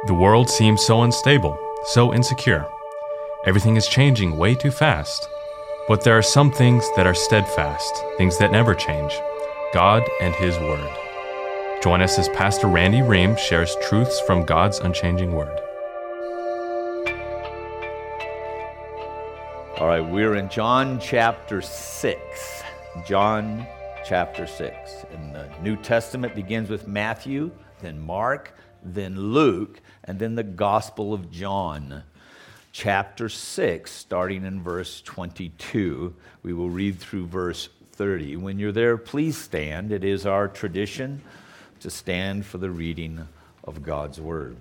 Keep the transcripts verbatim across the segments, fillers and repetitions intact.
The world seems so unstable, so insecure. Everything is changing way too fast. But there are some things that are steadfast, things that never change. God and His Word. Join us as Pastor Randy Ream shares truths from God's unchanging Word. All right, we're in John chapter six. John chapter six. And the New Testament begins with Matthew, then Mark, then Luke, and then the Gospel of John. Chapter six, starting in verse twenty-two. We will read through verse thirty. When you're there, please stand. It is our tradition to stand for the reading of God's Word.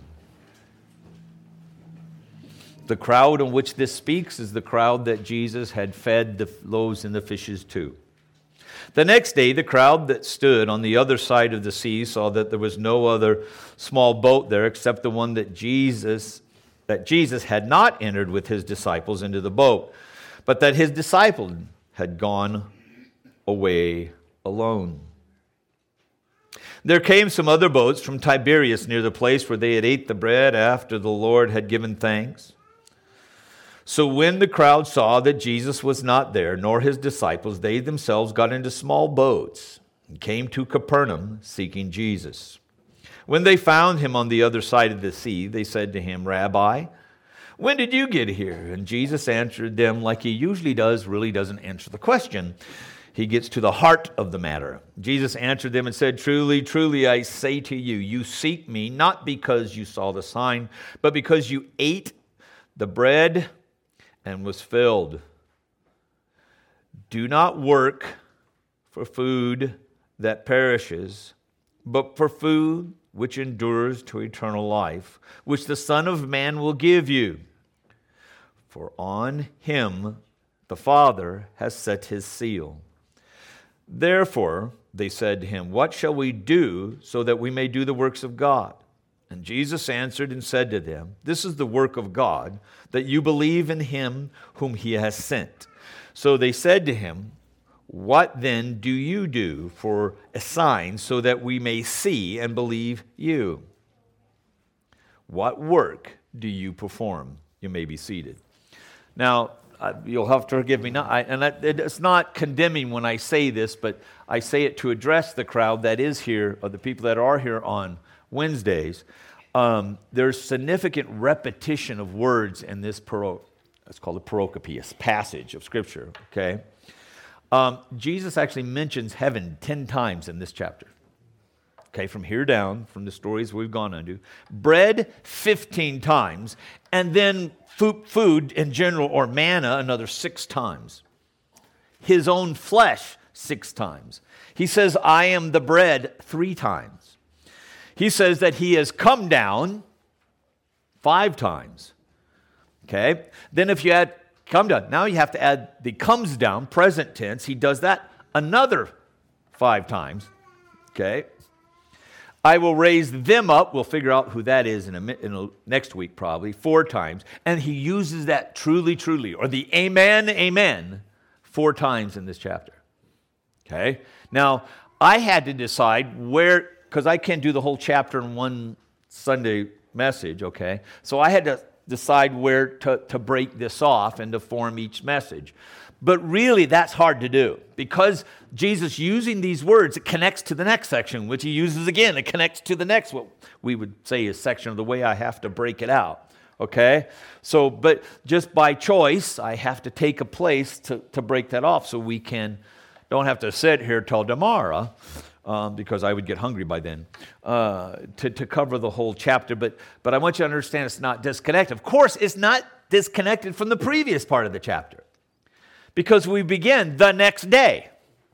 The crowd on which this speaks is the crowd that Jesus had fed the loaves and the fishes to. The next day, the crowd that stood on the other side of the sea saw that there was no other small boat there except the one that Jesus that Jesus had not entered with his disciples into the boat, but that his disciples had gone away alone. There came some other boats from Tiberias near the place where they had ate the bread after the Lord had given thanks. So when the crowd saw that Jesus was not there, nor his disciples, they themselves got into small boats and came to Capernaum seeking Jesus. When they found him on the other side of the sea, they said to him, "Rabbi, when did you get here?" And Jesus answered them like he usually does, really doesn't answer the question. He gets to the heart of the matter. Jesus answered them and said, "Truly, truly, I say to you, you seek me not because you saw the sign, but because you ate the bread and was filled. Do not work for food that perishes, but for food which endures to eternal life, which the Son of Man will give you. For on him the Father has set his seal." Therefore, they said to him, "What shall we do so that we may do the works of God?" And Jesus answered and said to them, "This is the work of God, that you believe in him whom he has sent." So they said to him, "What then do you do for a sign so that we may see and believe you? What work do you perform?" You may be seated. Now, uh, you'll have to forgive me. Now, I, and I, it's not condemning when I say this, but I say it to address the crowd that is here, or the people that are here on Wednesdays. Um, there's significant repetition of words in this paro- it's called a pericope, passage of Scripture. Okay, um, Jesus actually mentions heaven ten times in this chapter. Okay, from here down, from the stories we've gone into, bread fifteen times, and then food, food in general, or manna, another six times. His own flesh six times. He says, "I am the bread," three times. He says that he has come down five times. Okay? Then if you add come down, now you have to add the comes down, present tense. He does that another five times. Okay? "I will raise them up." We'll figure out who that is in a, in a next week probably, four times. And he uses that truly, truly, or the amen, amen, four times in this chapter. Okay? Now, I had to decide where, because I can't do the whole chapter in one Sunday message, okay? So I had to decide where to, to break this off and to form each message. But really, that's hard to do. Because Jesus using these words, it connects to the next section, which he uses again. It connects to the next, what we would say is section of the way I have to break it out, okay? So, but just by choice, I have to take a place to, to break that off so we can, don't have to sit here till tomorrow, Um, because I would get hungry by then, uh, to, to cover the whole chapter. But, but I want you to understand it's not disconnected. Of course, it's not disconnected from the previous part of the chapter. Because we begin the next day.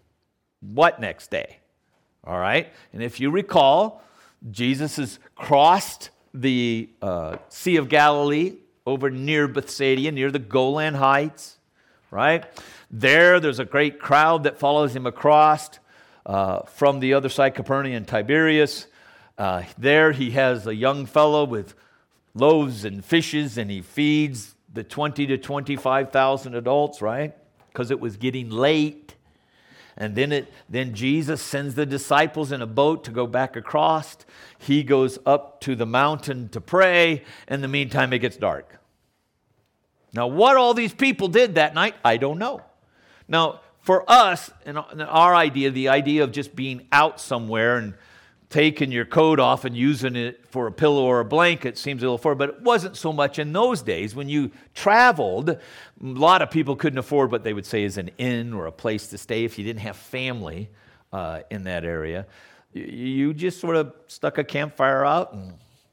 What next day? All right? And if you recall, Jesus has crossed the uh, Sea of Galilee over near Bethsaida, near the Golan Heights, right? There, there's a great crowd that follows him across. Uh, from the other side, Capernaum and Tiberias. Uh, there he has a young fellow with loaves and fishes, and he feeds the twenty to twenty-five thousand adults, right? Because it was getting late. And then it then Jesus sends the disciples in a boat to go back across. He goes up to the mountain to pray. In the meantime, it gets dark. Now, what all these people did that night, I don't know. Now, for us, and our idea, the idea of just being out somewhere and taking your coat off and using it for a pillow or a blanket seems a little far, but it wasn't so much in those days. When you traveled, a lot of people couldn't afford what they would say is an inn or a place to stay if you didn't have family uh, in that area. You just sort of stuck a campfire out and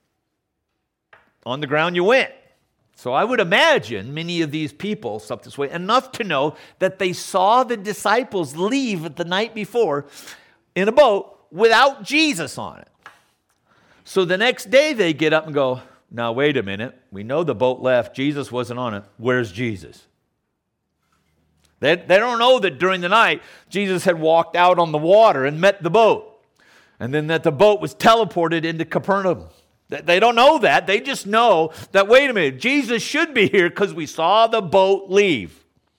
on the ground you went. So I would imagine many of these people slept this way, enough to know that they saw the disciples leave the night before in a boat without Jesus on it. So the next day they get up and go, now wait a minute, we know the boat left, Jesus wasn't on it, where's Jesus? They, they don't know that during the night Jesus had walked out on the water and met the boat, and then that the boat was teleported into Capernaum. They don't know that, they just know that, wait a minute, Jesus should be here because we saw the boat leave.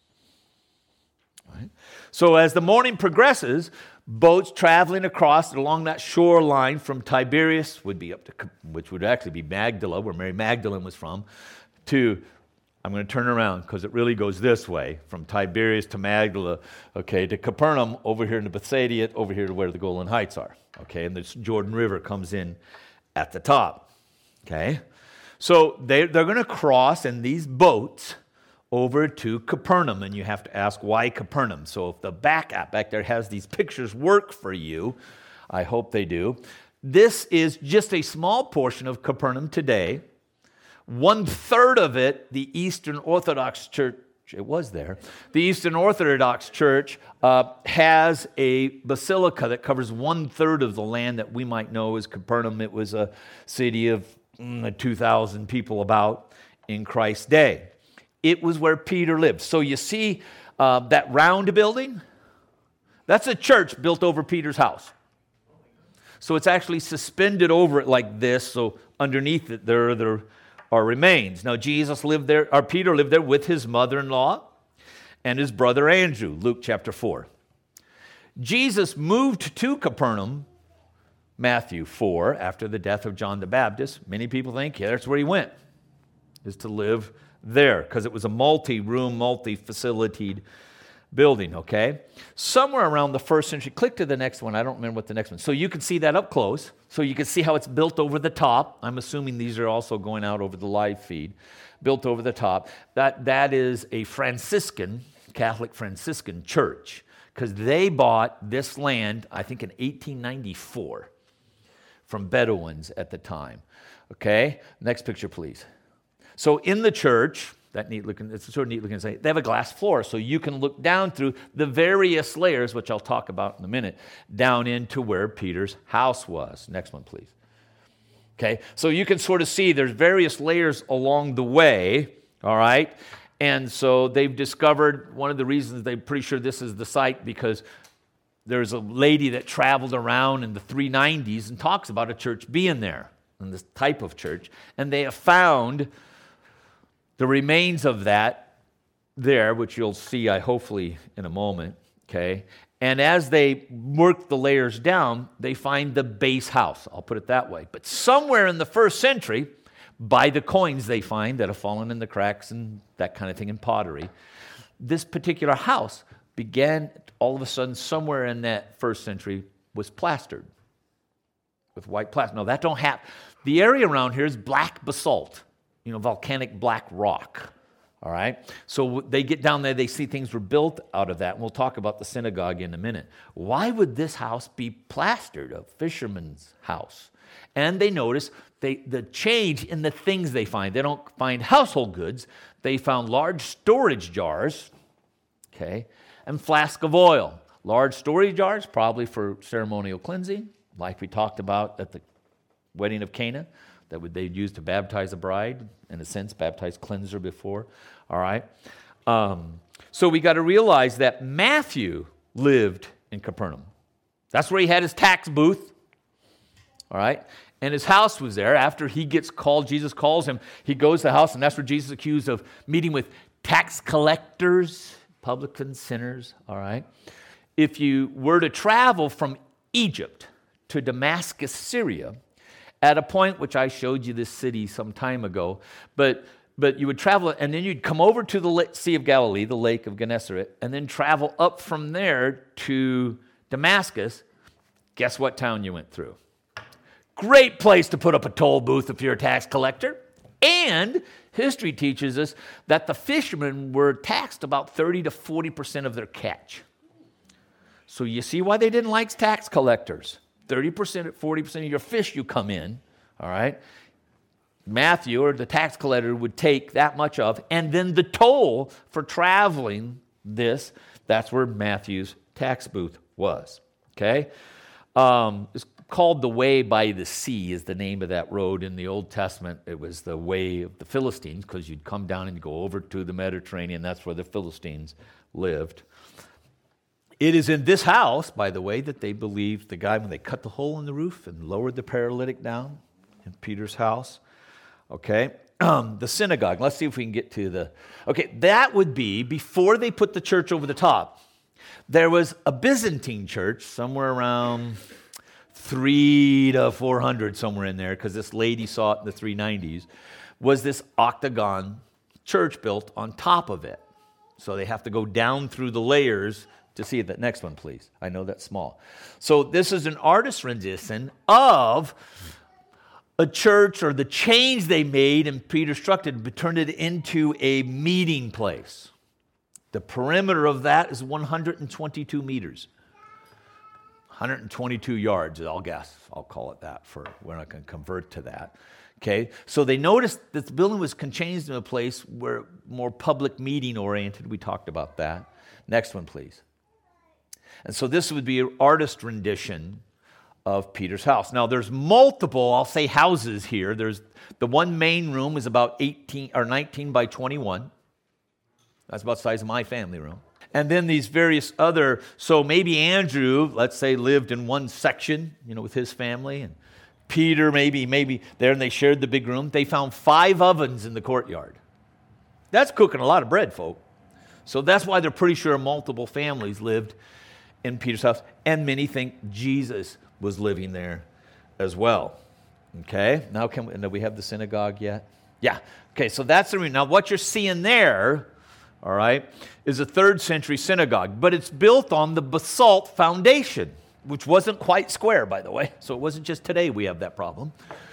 Right? So as the morning progresses, boats traveling across along that shoreline from Tiberias would be up to, which would actually be Magdala, where Mary Magdalene was from, to, I'm going to turn around because it really goes this way, from Tiberias to Magdala, okay, to Capernaum, over here in the Bethsaida, over here to where the Golan Heights are, okay, and the Jordan River comes in at the top, okay. So they, they're going to cross in these boats over to Capernaum, and you have to ask, why Capernaum? So if the back app back there has these pictures work for you, I hope they do. This is just a small portion of Capernaum today. One third of it, the Eastern Orthodox Church, it was there, the Eastern Orthodox Church uh, has a basilica that covers one third of the land that we might know as Capernaum. It was a city of mm, two thousand people about in Christ's day. It was where Peter lived. So you see uh, that round building? That's a church built over Peter's house. So it's actually suspended over it like this, so underneath it there, there are remains. Now Jesus lived there, or Peter lived there with his mother-in-law and his brother Andrew, Luke chapter four. Jesus moved to Capernaum, Matthew four, after the death of John the Baptist. Many people think, yeah, that's where he went, is to live there, because it was a multi-room, multi-facilitated building, okay? Somewhere around the first century, click to the next one, I don't remember what the next one, so you can see that up close, so you can see how it's built over the top. I'm assuming these are also going out over the live feed, built over the top. That, that is a Franciscan, Catholic Franciscan church, because they bought this land, I think in eighteen ninety-four, from Bedouins at the time, okay? Next picture, please. So in the church, that neat looking, it's a sort of neat looking thing, they have a glass floor, so you can look down through the various layers, which I'll talk about in a minute, down into where Peter's house was. Next one, please. Okay, so you can sort of see there's various layers along the way, all right? And so they've discovered, one of the reasons they're pretty sure this is the site, because there's a lady that traveled around in the three nineties and talks about a church being there, and this type of church, and they have found the remains of that there, which you'll see, I hopefully, in a moment, okay? And as they work the layers down, they find the base house. I'll put it that way. But somewhere in the first century, by the coins they find that have fallen in the cracks and that kind of thing in pottery, this particular house began, all of a sudden, somewhere in that first century, was plastered with white plaster. No, that don't happen. The area around here is black basalt. You know, volcanic black rock, all right? So they get down there, they see things were built out of that, and we'll talk about the synagogue in a minute. Why would this house be plastered, a fisherman's house? And they notice they, the change in the things they find. They don't find household goods. They found large storage jars, okay, and flask of oil. Large storage jars, probably for ceremonial cleansing, like we talked about at the wedding of Cana, that would they'd use to baptize a bride, in a sense, baptize cleanser before, all right? Um, so we got to realize that Matthew lived in Capernaum. That's where he had his tax booth, all right? And his house was there. After he gets called, Jesus calls him, he goes to the house, and that's where Jesus is accused of meeting with tax collectors, publicans, sinners, all right? if you were to travel from Egypt to Damascus, Syria, at a point which I showed you this city some time ago, but but you would travel, and then you'd come over to the Sea of Galilee, the Lake of Gennesaret, and then travel up from there to Damascus. Guess what town you went through? Great place to put up a toll booth if you're a tax collector. And history teaches us that the fishermen were taxed about thirty to forty percent of their catch. So you see why they didn't like tax collectors. thirty percent, forty percent of your fish you come in, all right? Matthew, or the tax collector, would take that much of, and then the toll for traveling this, that's where Matthew's tax booth was, okay? Um, it's called the Way by the Sea is the name of that road. In the Old Testament, it was the Way of the Philistines, because you'd come down and go over to the Mediterranean. That's where the Philistines lived. It is in this house, by the way, that they believed the guy, when they cut the hole in the roof and lowered the paralytic down in Peter's house. Okay, um, the synagogue. Let's see if we can get to the... Okay, that would be before they put the church over the top. There was a Byzantine church somewhere around three to four hundred, somewhere in there, because this lady saw it in the three nineties, was this octagon church built on top of it. So they have to go down through the layers to see it. That next one, please. I know that's small. So this is an artist rendition of a church, or the change they made, and Peter instructed, but turned it into a meeting place. The perimeter of that is one hundred twenty-two meters. one hundred twenty-two yards, I'll guess. I'll call it that, for we're not going to convert to that. Okay, so they noticed that the building was changed into a place where more public meeting oriented. We talked about that. Next one, please. And so this would be an artist rendition of Peter's house. Now, there's multiple, I'll say, houses here. There's the one main room is about eighteen or nineteen by twenty-one. That's about the size of my family room. And then these various other, so maybe Andrew, let's say, lived in one section, you know, with his family, and Peter maybe, maybe there, and they shared the big room. They found five ovens in the courtyard. That's cooking a lot of bread, folk. So that's why they're pretty sure multiple families lived in Peter's house, and many think Jesus was living there as well. Okay, now can we, do we have the synagogue yet? Yeah. Okay, so that's the room. Now what you're seeing there, all right, is a third century synagogue, but it's built on the basalt foundation, which wasn't quite square, by the way. So it wasn't just today we have that problem.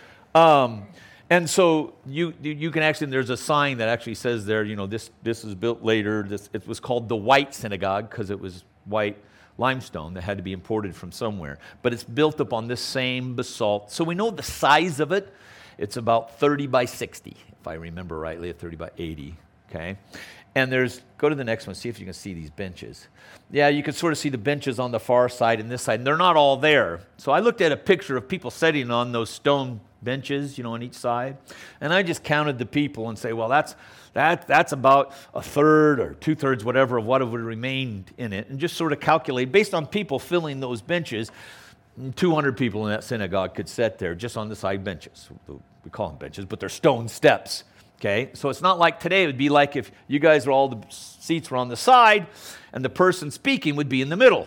Um, and so you you can actually, there's a sign that actually says there, you know, this this was built later. This it was called the White Synagogue because it was white limestone that had to be imported from somewhere. But it's built up on this same basalt. So we know the size of it. It's about thirty by sixty, if I remember rightly, at thirty by eighty, okay? And there's, go to the next one, see if you can see these benches. Yeah, you can sort of see the benches on the far side and this side, and they're not all there. So I looked at a picture of people sitting on those stone benches, you know, on each side, and I just counted the people and say, well, that's that that's about a third or two-thirds, whatever, of what would have remained in it, and just sort of calculate, based on people filling those benches, two hundred people in that synagogue could sit there just on the side benches. We call them benches, but they're stone steps. Okay, so it's not like today. It would be like if you guys were all the seats were on the side and the person speaking would be in the middle.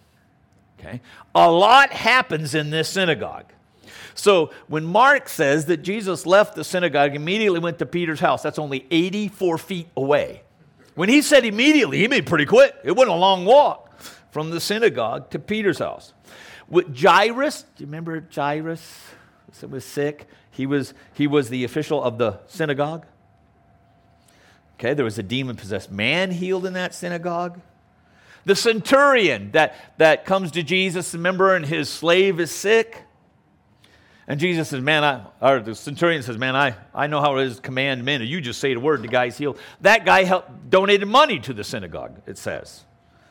Okay, a lot happens in this synagogue. So when Mark says that Jesus left the synagogue, immediately went to Peter's house, that's only eighty-four feet away. When he said immediately, he made pretty quick. It wasn't a long walk from the synagogue to Peter's house. With Jairus, do you remember Jairus? He was sick. He was, he was the official of the synagogue. Okay, there was a demon-possessed man healed in that synagogue. The centurion that, that comes to Jesus, remember, and his slave is sick. And Jesus says, man, I, or the centurion says, man, I, I know how it is to command men. You just say the word, the guy's healed. That guy helped, donated money to the synagogue, it says.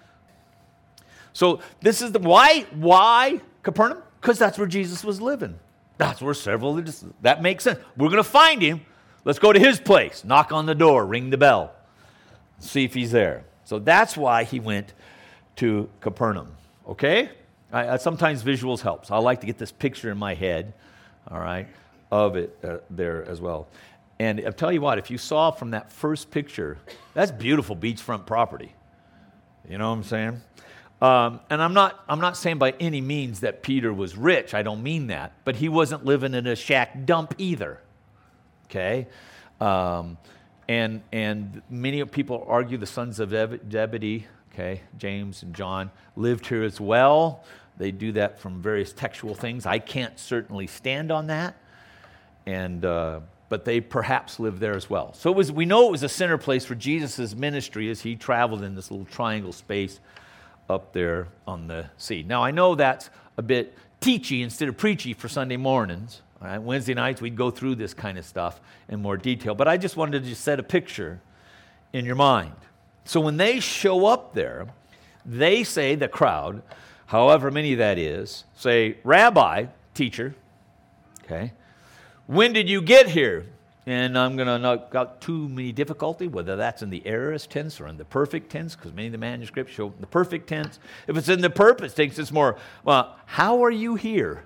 So this is the, why, why Capernaum? Because that's where Jesus was living. That's where several, that makes sense. We're going to find him. Let's go to his place. Knock on the door, ring the bell, see if he's there. So that's why he went to Capernaum. Okay? I, I, sometimes visuals help. So I like to get this picture in my head, all right, of it uh, there as well. And I'll tell you what, if you saw from that first picture, that's beautiful beachfront property. You know what I'm saying? Um, and I'm not, I'm not saying by any means that Peter was rich. I don't mean that. But he wasn't living in a shack dump either. Okay? Um, and, and many people argue the sons of Zebedee, okay, James and John, lived here as well. They do that from various textual things. I can't certainly stand on that. And uh, but they perhaps lived there as well. So it was, we know it was a center place for Jesus' ministry as he traveled in this little triangle space up there on the sea. Now, I know that's a bit teachy instead of preachy for Sunday mornings. All right? Wednesday nights, we'd go through this kind of stuff in more detail. But I just wanted to just set a picture in your mind. So when they show up there, they say, the crowd, however many that is, say, Rabbi, teacher, okay, when did you get here? And I'm going to not got too many difficulty, whether that's in the aorist tense or in the perfect tense, because many of the manuscripts show the perfect tense. If it's in the purpose tense, it's more, well, how are you here?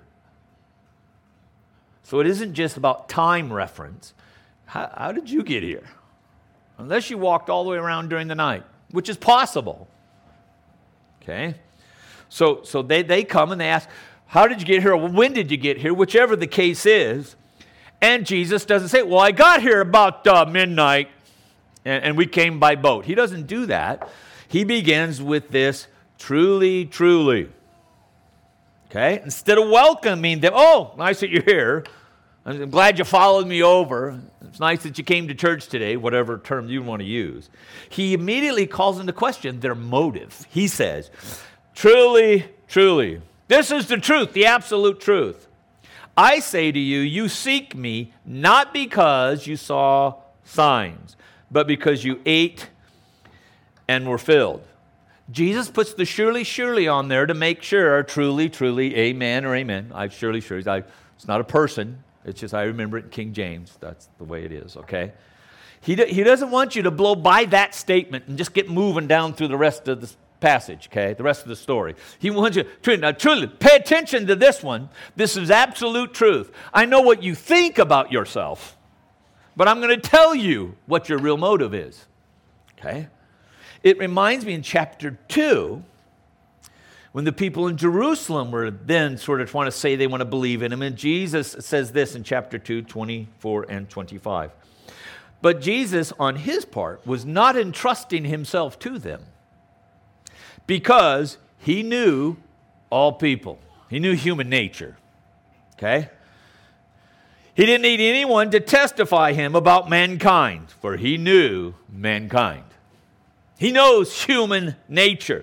So it isn't just about time reference. How, how did you get here? Unless you walked all the way around during the night, which is possible. Okay? So, so they, they come and they ask, how did you get here? Or when did you get here? Whichever the case is. And Jesus doesn't say, well, I got here about uh, midnight, and, and we came by boat. He doesn't do that. He begins with this, truly, truly. Okay? Instead of welcoming them, oh, nice that you're here. I'm glad you followed me over. It's nice that you came to church today, whatever term you want to use. He immediately calls into question their motive. He says, truly, truly, this is the truth, the absolute truth. I say to you, you seek me not because you saw signs, but because you ate and were filled. Jesus puts the surely, surely on there to make sure, truly, truly, amen or amen. I surely, surely. I, it's not a person. It's just I remember it in King James. That's the way it is, okay? He, he doesn't want you to blow by that statement and just get moving down through the rest of the passage, okay, the rest of the story. He wants you to, now truly, pay attention to this one. This is absolute truth. I know what you think about yourself, but I'm going to tell you what your real motive is, okay? It reminds me in chapter two, when the people in Jerusalem were then sort of trying to say they want to believe in him, and Jesus says this in chapter two, twenty-four and twenty-five. But Jesus, on his part, was not entrusting himself to them, because he knew all people. He knew human nature, okay? He didn't need anyone to testify him about mankind, for he knew mankind. He knows human nature.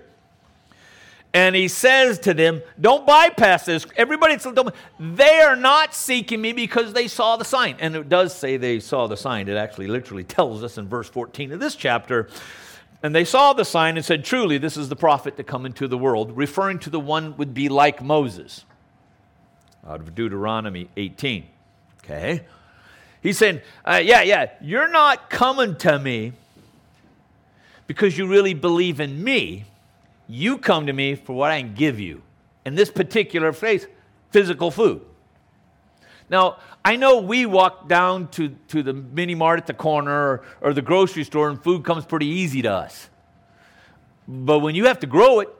And he says to them, don't bypass this. Everybody, they are not seeking me because they saw the sign. And it does say they saw the sign. It actually literally tells us in verse fourteen of this chapter, and they saw the sign and said, truly, this is the prophet to come into the world, referring to the one would be like Moses, out of Deuteronomy eighteen. Okay? He's saying, uh, yeah, yeah, you're not coming to me because you really believe in me. You come to me for what I can give you. In this particular phrase, physical food. Now, I know we walk down to, to the mini mart at the corner or, or the grocery store and food comes pretty easy to us. But when you have to grow it,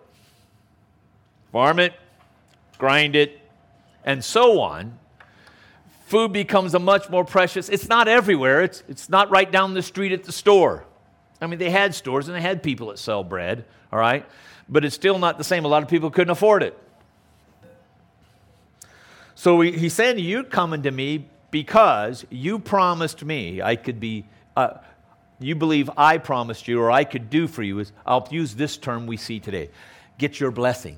farm it, grind it, and so on, food becomes a much more precious. It's not everywhere. It's, it's not right down the street at the store. I mean, they had stores and they had people that sell bread, all right? But it's still not the same. A lot of people couldn't afford it. So he, he's saying, you're coming to me because you promised me I could be, uh, you believe I promised you or I could do for you, is I'll use this term we see today, get your blessing.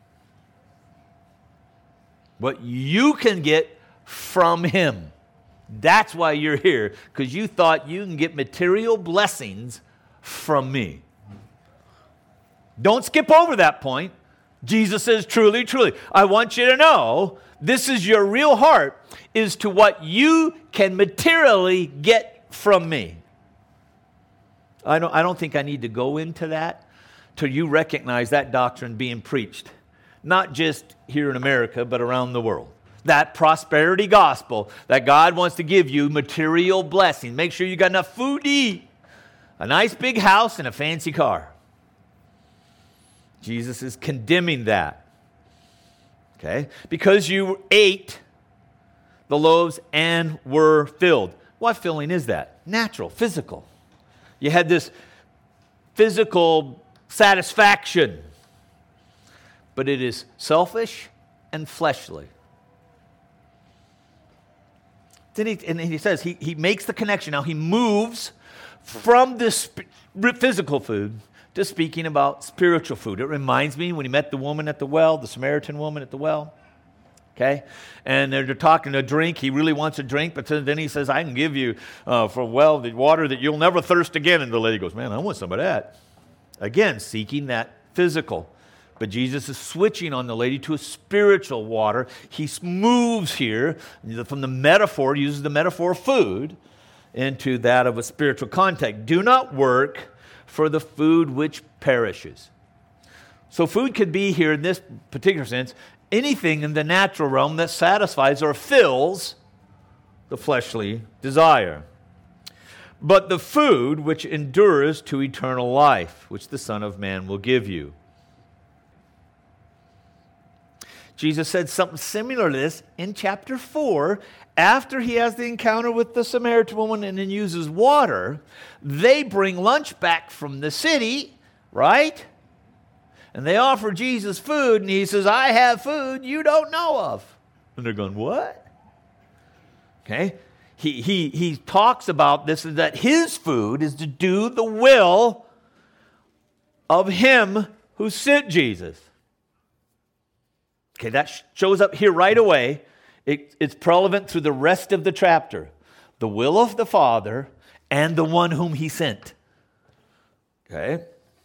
What you can get from him. That's why you're here, because you thought you can get material blessings from me. Don't skip over that point. Jesus says, truly, truly, I want you to know this is your real heart, is to what you can materially get from me. I don't, I don't think I need to go into that till you recognize that doctrine being preached, not just here in America, but around the world. That prosperity gospel that God wants to give you material blessing. Make sure you got enough food to eat, a nice big house, and a fancy car. Jesus is condemning that. Okay? Because you ate the loaves and were filled. What filling is that? Natural, physical. You had this physical satisfaction, but it is selfish and fleshly. Then he, and he says he, he makes the connection. Now he moves from this physical food to speaking about spiritual food. It reminds me when he met the woman at the well, the Samaritan woman at the well. Okay? And they're talking to drink. He really wants a drink, but then he says, I can give you uh, for well the water that you'll never thirst again. And the lady goes, man, I want some of that. Again, seeking that physical. But Jesus is switching on the lady to a spiritual water. He moves here from the metaphor, uses the metaphor of food, into that of a spiritual context. Do not work for the food which perishes. So food could be here in this particular sense, anything in the natural realm that satisfies or fills the fleshly desire. But the food which endures to eternal life, which the Son of Man will give you. Jesus said something similar to this in chapter four. After he has the encounter with the Samaritan woman and then uses water, they bring lunch back from the city, right? And they offer Jesus food, and he says, I have food you don't know of. And they're going, what? Okay. He, he, he talks about this, that his food is to do the will of him who sent Jesus. Okay, that shows up here right away. It, it's relevant through the rest of the chapter. The will of the Father and the one whom he sent. Okay?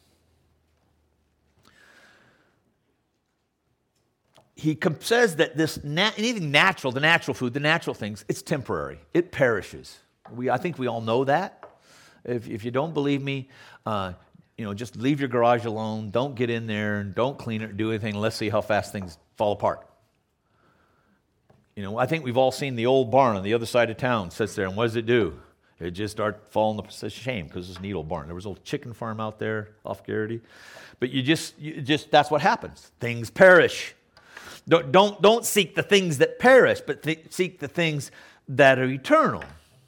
He says that this na- anything natural, the natural food, the natural things, it's temporary. It perishes. We, I think we all know that. If, if you don't believe me, uh, you know, just leave your garage alone. Don't get in there and don't clean it or do anything. Let's see how fast things fall apart. You know, I think we've all seen the old barn on the other side of town sits there, and what does it do? It just starts falling to shame because it's an old barn. There was a little chicken farm out there off Garrity. But you just, you just that's what happens. Things perish. Don't, don't, don't seek the things that perish, but th- seek the things that are eternal.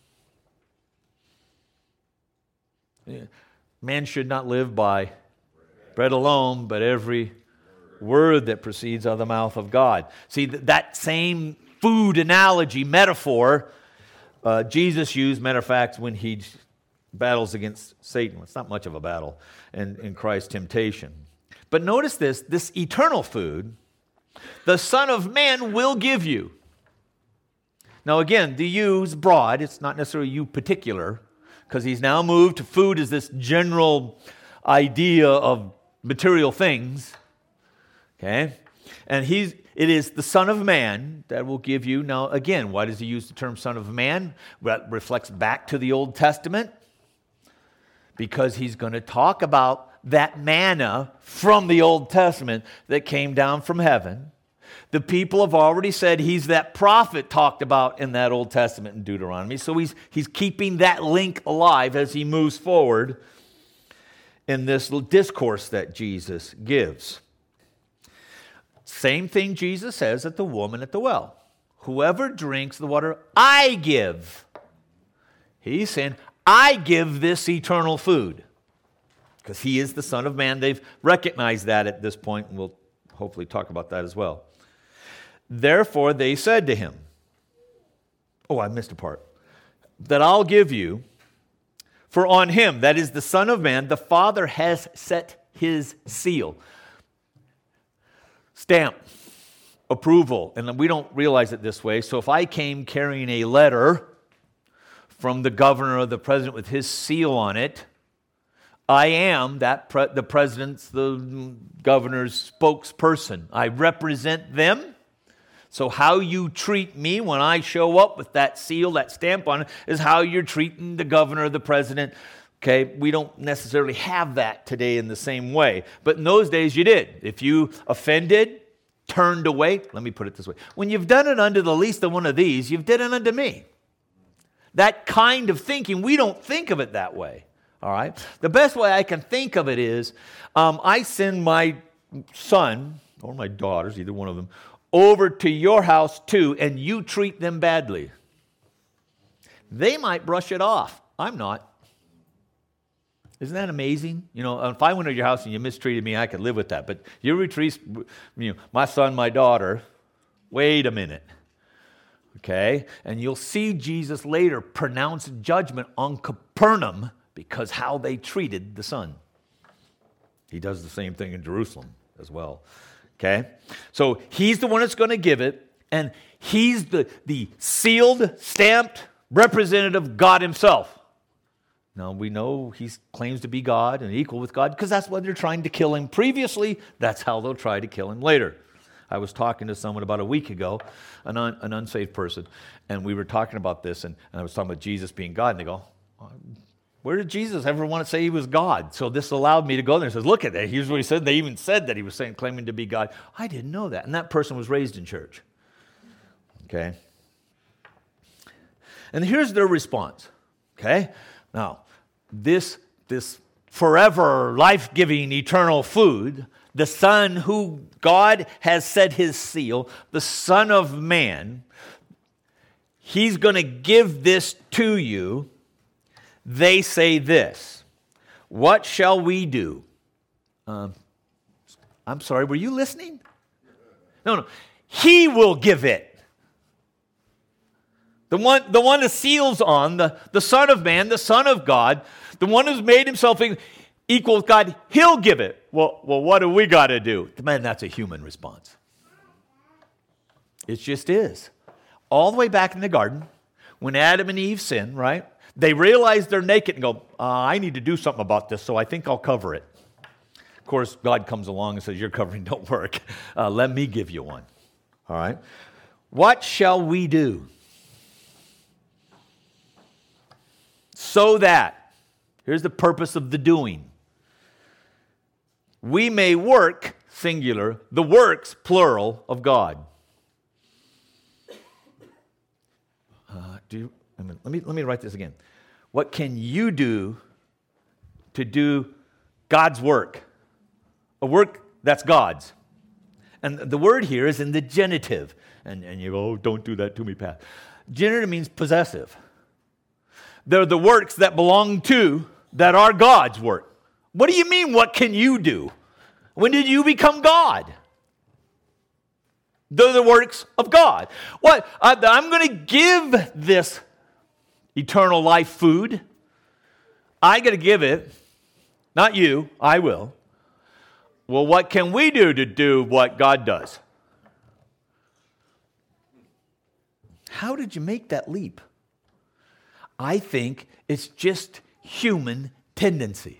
Yeah. Man should not live by bread alone, but every word that proceeds out of the mouth of God. See, th- that same food analogy, metaphor, uh, Jesus used, matter of fact, when he battles against Satan. It's not much of a battle in, in Christ's temptation. But notice this, this eternal food, the Son of Man will give you. Now again, the you is broad. It's not necessarily you particular, because he's now moved to food as this general idea of material things. Okay? And he's it is the Son of Man that will give you. Now again, why does he use the term Son of Man? That reflects back to the Old Testament. Because he's going to talk about that manna from the Old Testament that came down from heaven. The people have already said he's that prophet talked about in that Old Testament in Deuteronomy. So he's, he's keeping that link alive as he moves forward in this discourse that Jesus gives. Same thing Jesus says at the woman at the well. Whoever drinks the water I give, he's saying, I give this eternal food. Because he is the Son of Man. They've recognized that at this point, and we'll hopefully talk about that as well. Therefore, they said to him, oh, I missed a part, that I'll give you, for on him, that is the Son of Man, the Father has set his seal. Stamp, approval, and we don't realize it this way. So if I came carrying a letter from the governor or the president with his seal on it, I am that pre- the president's, the governor's spokesperson. I represent them. So how you treat me when I show up with that seal, that stamp on it, is how you're treating the governor or the president. Okay, we don't necessarily have that today in the same way. But in those days you did. If you offended, turned away, let me put it this way. When you've done it unto the least of one of these, you've done it unto me. That kind of thinking, we don't think of it that way. All right? The best way I can think of it is, um, I send my son, or my daughters, either one of them, over to your house too, and you treat them badly. They might brush it off. I'm not. Isn't that amazing? You know, if I went to your house and you mistreated me, I could live with that. But you retreat, you know, my son, my daughter, wait a minute. Okay? And you'll see Jesus later pronounce judgment on Capernaum because how they treated the son. He does the same thing in Jerusalem as well. Okay? So he's the one that's going to give it, and he's the, the sealed, stamped representative of God himself. Now, we know he claims to be God and equal with God because that's why they're trying to kill him previously. That's how they'll try to kill him later. I was talking to someone about a week ago, an, un, an unsaved person, and we were talking about this, and, and I was talking about Jesus being God, and they go, where did Jesus ever want to say he was God? So this allowed me to go there and says, look at that. Here's what he said. They even said that he was saying, claiming to be God. I didn't know that. And that person was raised in church. Okay? And here's their response. Okay? Now, this, this forever life-giving eternal food, the Son who God has set his seal, the Son of Man, he's going to give this to you. They say this, what shall we do? Um, I'm sorry, were you listening? No, no. He will give it. The one, the one the seal's on, the, the Son of Man, the Son of God, the one who's made himself equal with God, he'll give it. Well, well, what do we got to do? Man, that's a human response. It just is. All the way back in the garden, when Adam and Eve sinned, right? They realize they're naked and go, uh, I need to do something about this, so I think I'll cover it. Of course, God comes along and says, your covering don't work. Uh, let me give you one. All right? What shall we do? So that, here's the purpose of the doing. We may work, singular, the works, plural, of God. Uh, do you, I mean, let me let me write this again. What can you do to do God's work? A work that's God's. And the word here is in the genitive. And, and you go, oh, don't do that to me, Pat. Genitive means possessive. They're the works that belong to, that are God's work. What do you mean, what can you do? When did you become God? They're the works of God. What? I'm going to give this eternal life food. I got to give it. Not you, I will. Well, what can we do to do what God does? How did you make that leap? I think it's just human tendency.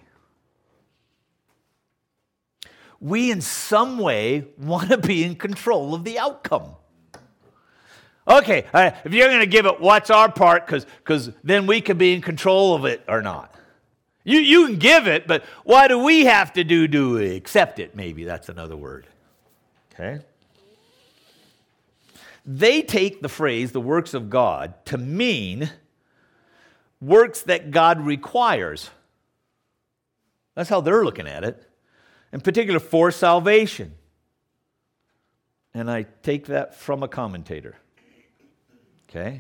We in some way want to be in control of the outcome. Okay, uh, if you're going to give it, what's our part? Because then we can be in control of it or not. You, you can give it, but what do we have to do to accept it? Maybe that's another word. Okay? They take the phrase, the works of God, to mean works that God requires. That's how they're looking at it. In particular, for salvation. And I take that from a commentator. Okay?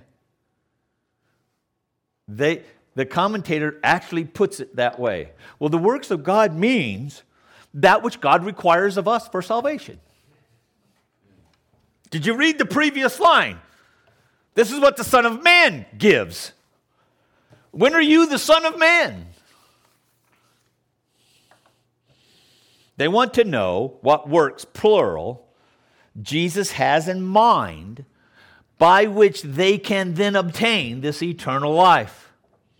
They, the commentator actually puts it that way. Well, the works of God means that which God requires of us for salvation. Did you read the previous line? This is what the Son of Man gives. When are you the Son of Man? They want to know what works, plural, Jesus has in mind by which they can then obtain this eternal life.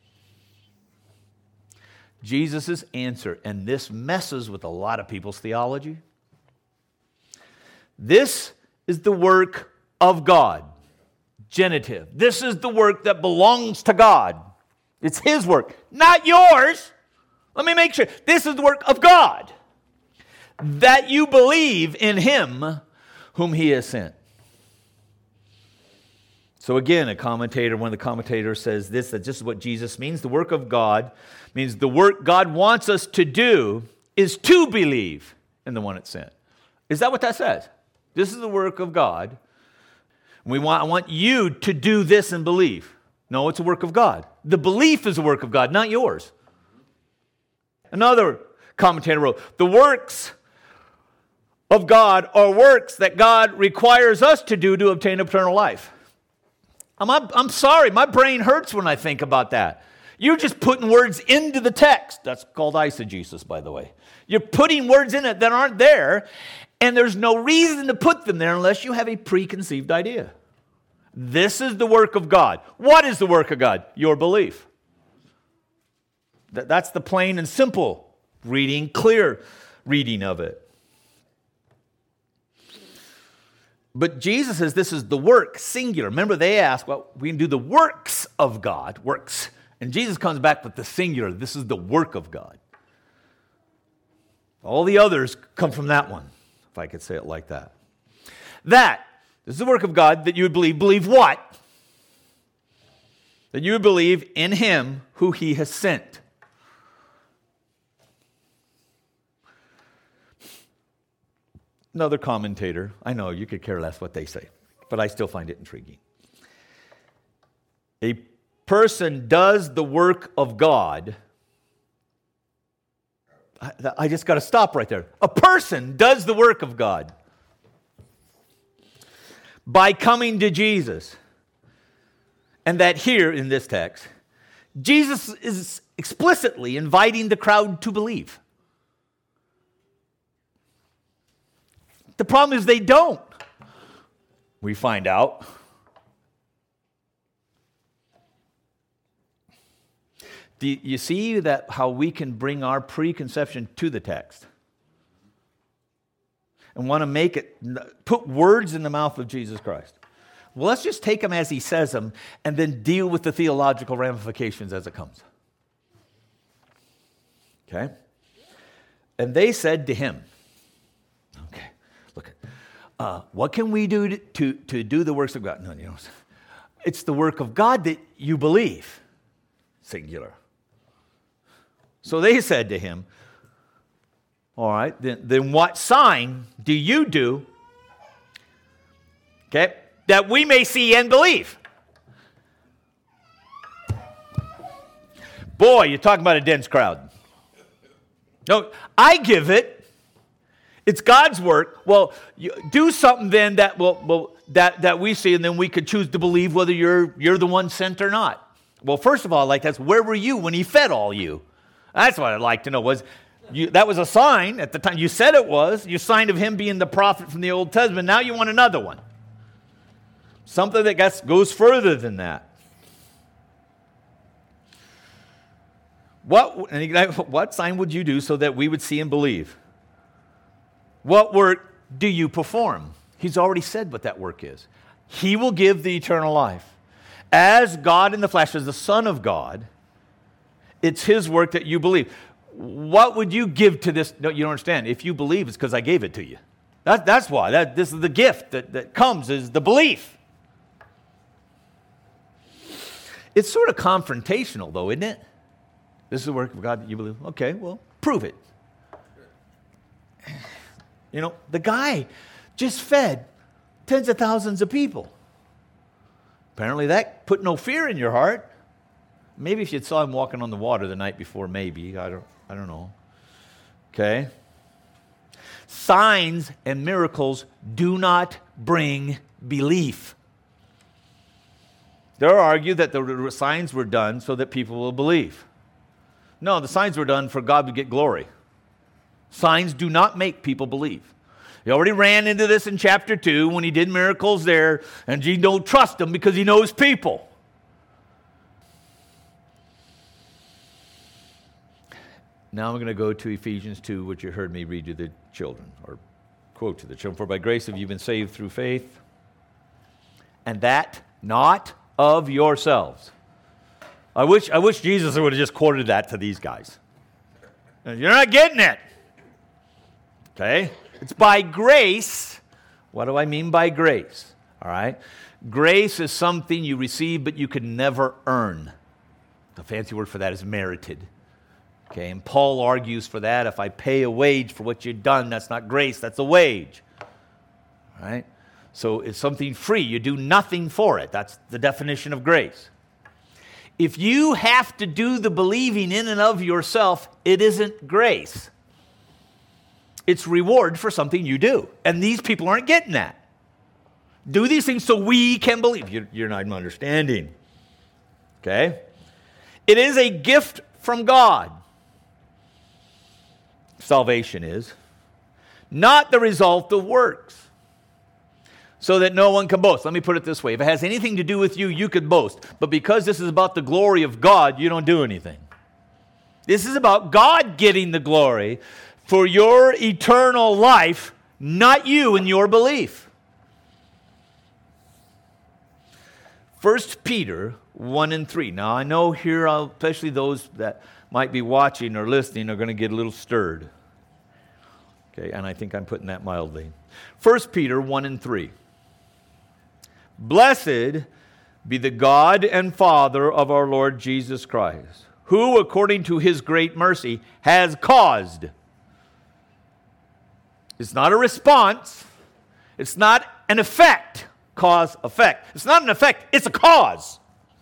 Jesus' answer, and this messes with a lot of people's theology. This is the work of God. Genitive. This is the work that belongs to God. It's His work, not yours. Let me make sure. This is the work of God. That you believe in Him whom He has sent. So again, a commentator, one of the commentators says this, that this is what Jesus means. The work of God means the work God wants us to do is to believe in the one it sent. Is that what that says? This is the work of God. We want, I want you to do this and believe. No, it's a work of God. The belief is a work of God, not yours. Another commentator wrote, the works of God are works that God requires us to do to obtain eternal life. I'm, I'm sorry, my brain hurts when I think about that. You're just putting words into the text. That's called eisegesis, by the way. You're putting words in it that aren't there, and there's no reason to put them there unless you have a preconceived idea. This is the work of God. What is the work of God? Your belief. That's the plain and simple reading, clear reading of it. But Jesus says this is the work, singular. Remember, they asked, well, we can do the works of God, works. And Jesus comes back with the singular. This is the work of God. All the others come from that one, if I could say it like that. That, this is the work of God, that you would believe. Believe what? That you would believe in Him who He has sent. Another commentator, I know you could care less what they say, but I still find it intriguing. A person does the work of God. I, I just got to stop right there. A person does the work of God by coming to Jesus. And that here in this text, Jesus is explicitly inviting the crowd to believe. The problem is they don't. We find out. Do you see that how we can bring our preconception to the text and want to make it, put words in the mouth of Jesus Christ? Well, let's just take them as He says them and then deal with the theological ramifications as it comes. Okay? And they said to Him, okay, look, uh, what can we do to, to, to do the works of God? No, you know, it's the work of God that you believe, singular. So they said to Him, all right, then, then what sign do you do, okay, that we may see and believe? Boy, you're talking about a dense crowd. No, I give it. It's God's work. Well, you do something then that will, will that, that we see, and then we could choose to believe whether you're you're the one sent or not. Well, first of all, like that's where were you when He fed all you? That's what I'd like to know. Was you, that was a sign at the time? You said it was. You signed of Him being the prophet from the Old Testament. Now you want another one. Something that gets, goes further than that. What, what sign would you do so that we would see and believe? What work do you perform? He's already said what that work is. He will give the eternal life. As God in the flesh, as the Son of God, it's His work that you believe. What would you give to this? No, you don't understand. If you believe, it's because I gave it to you. That, that's why. That, this is the gift that, that comes, is the belief. It's sort of confrontational, though, isn't it? This is the work of God that you believe. Okay, well, prove it. You know, the guy just fed tens of thousands of people. Apparently that put no fear in your heart. Maybe if you saw Him walking on the water the night before, maybe. I don't, I don't know. Okay? Signs and miracles do not bring belief. They'll argue that the signs were done so that people will believe. No, the signs were done for God to get glory. Signs do not make people believe. He already ran into this in chapter two when He did miracles there, and you don't trust Him because He knows people. Now I'm going to go to Ephesians two, which you heard me read to the children, or quote to the children. For by grace have you been saved through faith, and that not of yourselves. I wish, I wish Jesus would have just quoted that to these guys. You're not getting it. Okay? It's by grace. What do I mean by grace? All right? Grace is something you receive, but you can never earn. The fancy word for that is merited. Okay, and Paul argues for that. If I pay a wage for what you've done, that's not grace, that's a wage. Right? So it's something free. You do nothing for it. That's the definition of grace. If you have to do the believing in and of yourself, it isn't grace. It's reward for something you do. And these people aren't getting that. Do these things so we can believe. You're, you're not understanding. Okay? It is a gift from God. Salvation is. Not the result of works. So that no one can boast. Let me put it this way. If it has anything to do with you, you could boast. But because this is about the glory of God, you don't do anything. This is about God getting the glory for your eternal life, not you and your belief. First Peter one and three. Now, I know here, especially those that might be watching or listening, are going to get a little stirred. Okay, and I think I'm putting that mildly. First Peter one and three. Blessed be the God and Father of our Lord Jesus Christ, who, according to his great mercy, has caused. It's not a response. It's not an effect. Cause, effect. It's not an effect. It's a cause.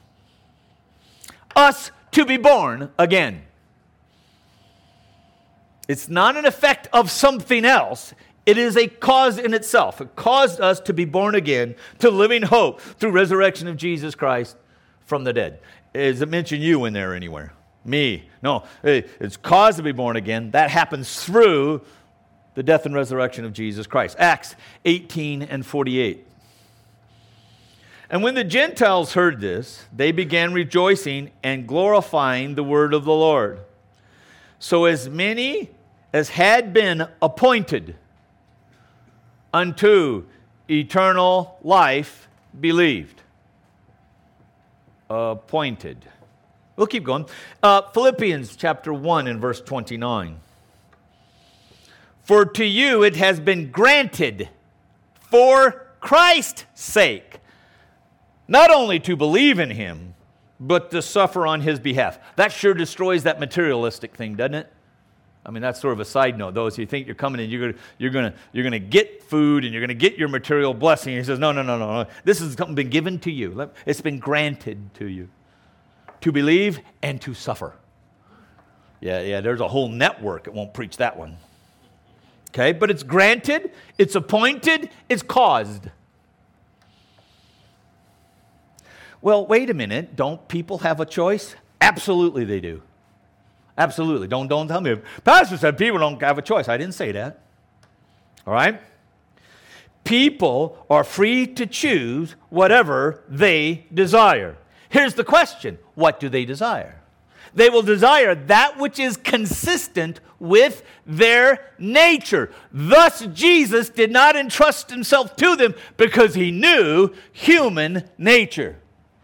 Us to be born again. It's not an effect of something else. It is a cause in itself. It caused us to be born again to living hope through resurrection of Jesus Christ from the dead. Does it mention you in there anywhere? Me? No. It's caused to be born again. That happens through the death and resurrection of Jesus Christ. Acts eighteen and forty-eight. And when the Gentiles heard this, they began rejoicing and glorifying the word of the Lord. So as many as had been appointed unto eternal life believed. Appointed. We'll keep going. Uh, Philippians chapter one and verse twenty-nine. For to you it has been granted for Christ's sake, not only to believe in him, but to suffer on his behalf. That sure destroys that materialistic thing, doesn't it? I mean, that's sort of a side note. Those who think you're coming in, you're going you're going to you're going to get food and you're going to get your material blessing. He says, no, no, no, no, no. This has something been given to you. It's been granted to you to believe and to suffer. Yeah, yeah. There's a whole network. It won't preach that one. Okay, but it's granted, it's appointed, it's caused. Well, wait a minute. Don't people have a choice? Absolutely, they do. Absolutely. Don't, don't tell me. Pastor said people don't have a choice. I didn't say that. All right? People are free to choose whatever they desire. Here's the question. What do they desire? They will desire that which is consistent with their nature. Thus, Jesus did not entrust himself to them because he knew human nature.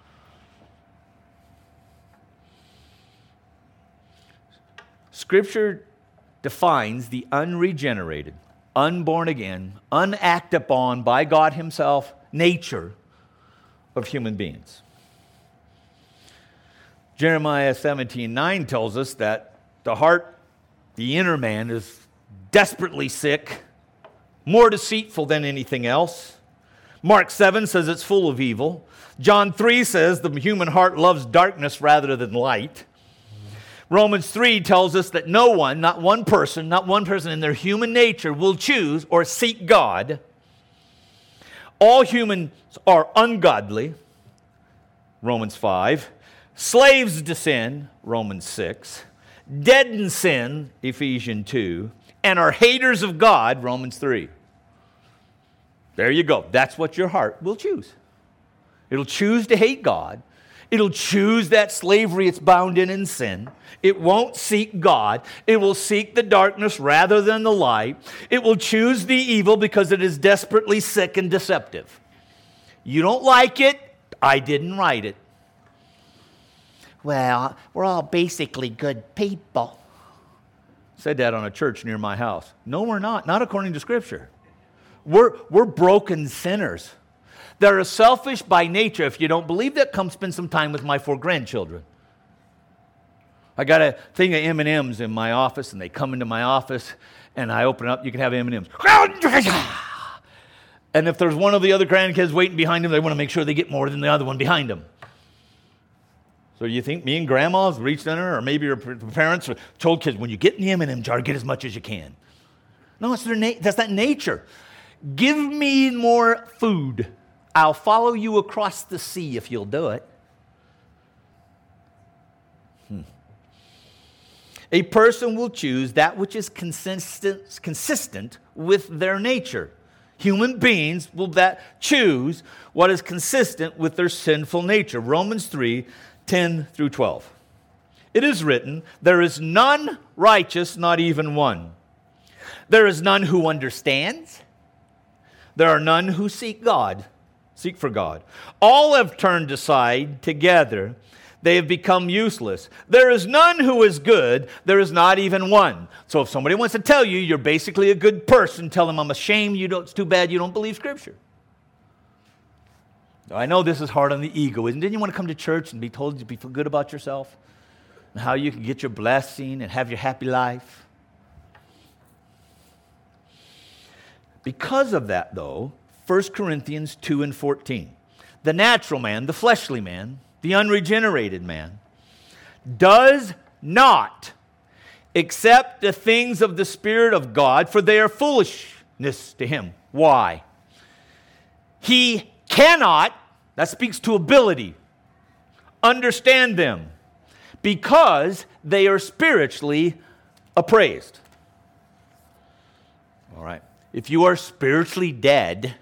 Scripture defines the unregenerated, unborn again, unacted upon by God himself nature of human beings. Jeremiah seventeen nine tells us that the heart, the inner man, is desperately sick, more deceitful than anything else. Mark seven says it's full of evil. John three says the human heart loves darkness rather than light. Romans three tells us that no one, not one person, not one person in their human nature will choose or seek God. All humans are ungodly, Romans five. Slaves to sin, Romans six. Dead in sin, Ephesians two. And are haters of God, Romans three. There you go. That's what your heart will choose. It'll choose to hate God. It'll choose that slavery it's bound in in sin. It won't seek God. It will seek the darkness rather than the light. It will choose the evil because it is desperately sick and deceptive. You don't like it? I didn't write it. Well, we're all basically good people. Said that on a church near my house. No, we're not. Not according to Scripture. We're, we're broken sinners. That are selfish by nature. If you don't believe that, come spend some time with my four grandchildren. I got a thing of M and M's in my office, and they come into my office, and I open it up. You can have M and M's. And if there's one of the other grandkids waiting behind them, they want to make sure they get more than the other one behind them. So you think me and grandma's reached in her, or maybe your parents told kids, when you get in the M and M jar, get as much as you can. No, it's their na- that's that nature. Give me more food. I'll follow you across the sea if you'll do it. Hmm. A person will choose that which is consistent, consistent with their nature. Human beings will that choose what is consistent with their sinful nature. Romans three, ten through twelve. It is written, there is none righteous, not even one. There is none who understands. There are none who seek God, seek for God. All have turned aside together. They have become useless. There is none who is good. There is not even one. So if somebody wants to tell you you're basically a good person, tell them, I'm ashamed. You don't, it's too bad you don't believe Scripture. I know this is hard on the ego, isn't it? Didn't you want to come to church and be told to be feel good about yourself? And how you can get your blessing and have your happy life? Because of that, though, First Corinthians two and fourteen, the natural man, the fleshly man, the unregenerated man, does not accept the things of the Spirit of God, for they are foolishness to him. Why? He cannot, that speaks to ability, understand them, because they are spiritually appraised. All right. If you are spiritually dead,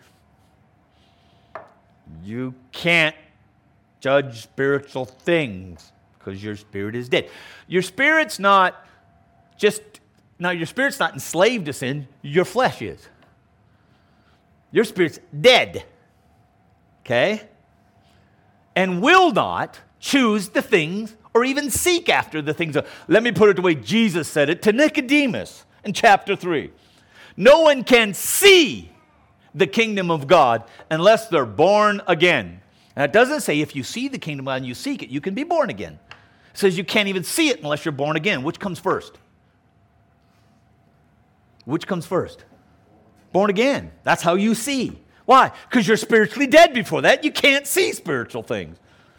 you can't judge spiritual things because your spirit is dead. Your spirit's not just, now your spirit's not enslaved to sin, your flesh is. Your spirit's dead, okay? And will not choose the things or even seek after the things. Of, let me put it the way Jesus said it to Nicodemus in chapter three. No one can see the kingdom of God unless they're born again. And it doesn't say if you see the kingdom of God and you seek it, you can be born again. It says you can't even see it unless you're born again. Which comes first? Which comes first? Born again. That's how you see. Why? Because you're spiritually dead before that. You can't see spiritual things.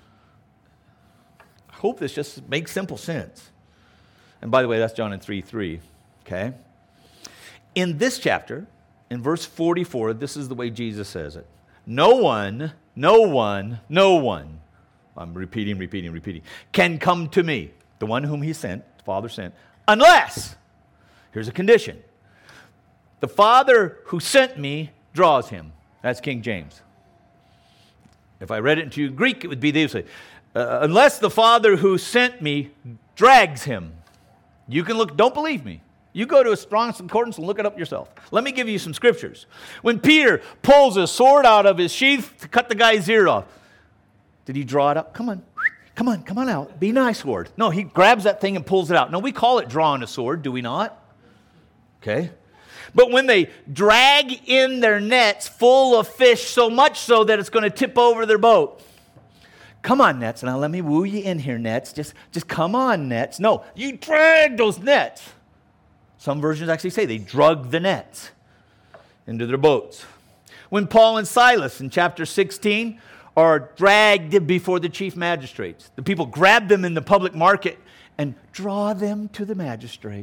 I hope this just makes simple sense. And by the way, that's John three three. Okay? In this chapter, in verse forty-four, this is the way Jesus says it. No one, no one, no one, I'm repeating, repeating, repeating, can come to me, the one whom he sent, the Father sent, unless, here's a condition, the Father who sent me draws him. That's King James. If I read it into Greek, it would be this way. Uh, unless the Father who sent me drags him. You can look, don't believe me. You go to a Strong's Concordance and look it up yourself. Let me give you some scriptures. When Peter pulls a sword out of his sheath to cut the guy's ear off, did he draw it up? Come on, come on, come on out. Be nice, sword. No, he grabs that thing and pulls it out. No, we call it drawing a sword, do we not? Okay. But when they drag in their nets full of fish, so much so that it's going to tip over their boat. Come on, nets. Now let me woo you in here, nets. Just, just come on, nets. No, you drag those nets. Some versions actually say they drug the nets into their boats. When Paul and Silas in chapter sixteen are dragged before the chief magistrates, the people grab them in the public market and draw them to the magistrate.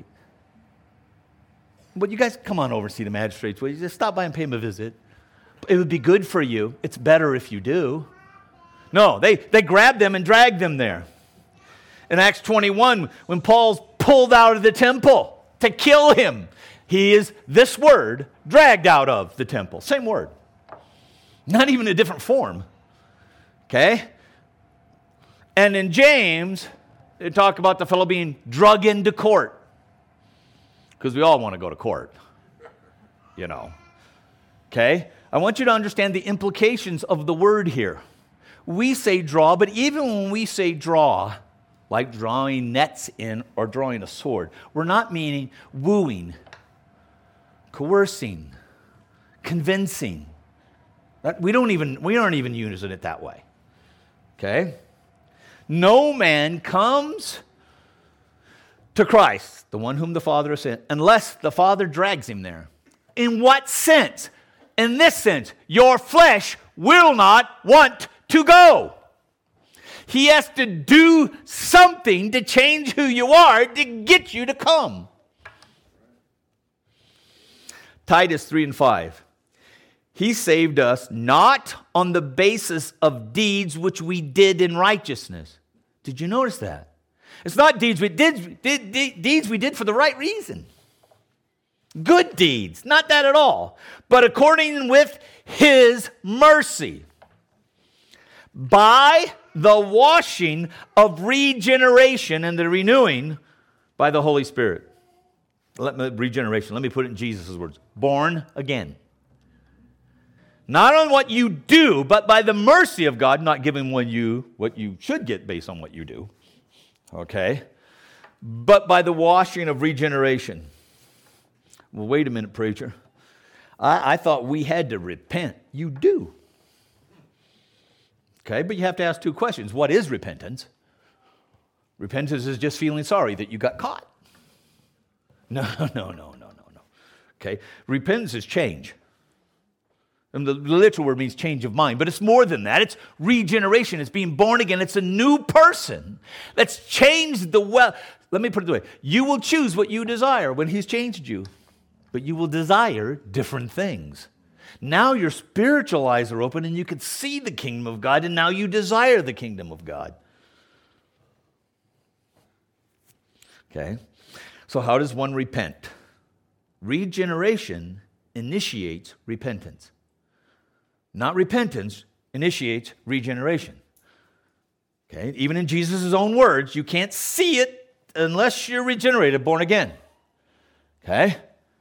But you guys come on over and see the magistrates. Will you just stop by and pay them a visit? It would be good for you. It's better if you do. No, they, they grabbed them and dragged them there. In Acts twenty-one, when Paul's pulled out of the temple to kill him, he is, this word, dragged out of the temple. Same word. Not even a different form. Okay? And in James, they talk about the fellow being drug into court. Because we all want to go to court. You know. Okay? I want you to understand the implications of the word here. We say draw, but even when we say draw, like drawing nets in or drawing a sword, we're not meaning wooing, coercing, convincing. We don't even, we aren't even using it that way. Okay? No man comes to Christ, the one whom the Father has sent, unless the Father drags him there. In what sense? In this sense, your flesh will not want to go. He has to do something to change who you are to get you to come. Titus three and five. He saved us not on the basis of deeds which we did in righteousness. Did you notice that? It's not deeds we did, did, did deeds we did for the right reason. Good deeds, not that at all. But according with his mercy, by the washing of regeneration and the renewing by the Holy Spirit. Let me, regeneration, let me put it in Jesus' words. Born again. Not on what you do, but by the mercy of God, not giving what you, what you should get based on what you do. Okay? But by the washing of regeneration. Well, wait a minute, preacher. I, I thought we had to repent. You do. Okay, but you have to ask two questions. What is repentance? Repentance is just feeling sorry that you got caught. No, no, no, no, no, no. Okay, repentance is change. And the literal word means change of mind, but it's more than that. It's regeneration. It's being born again. It's a new person that's changed the well. Let me put it this way. You will choose what you desire when he's changed you, but you will desire different things. Now your spiritual eyes are open and you can see the kingdom of God, and now you desire the kingdom of God. Okay? So how does one repent? Regeneration initiates repentance. Not repentance initiates regeneration. Okay? Even in Jesus' own words, you can't see it unless you're regenerated, born again. Okay?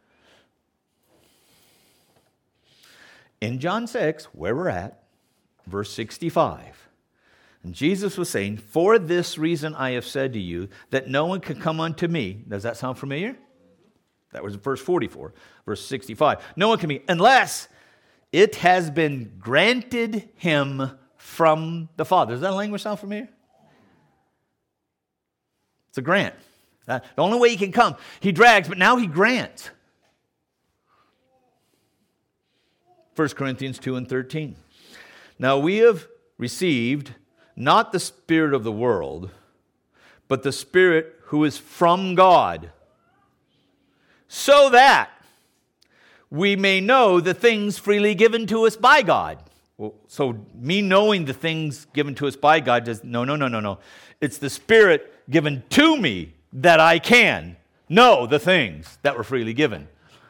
In John six, where we're at, verse sixty-five, and Jesus was saying, for this reason I have said to you, that no one can come unto me. Does that sound familiar? That was verse forty-four. Verse sixty-five. No one can be, unless it has been granted him from the Father. Does that language sound familiar? It's a grant. The only way he can come, he drags, but now he grants. First Corinthians two and thirteen. Now we have received not the spirit of the world, but the Spirit who is from God, so that we may know the things freely given to us by God. Well, so me knowing the things given to us by God does, no, no, no, no, no. It's the Spirit given to me that I can know the things that were freely given.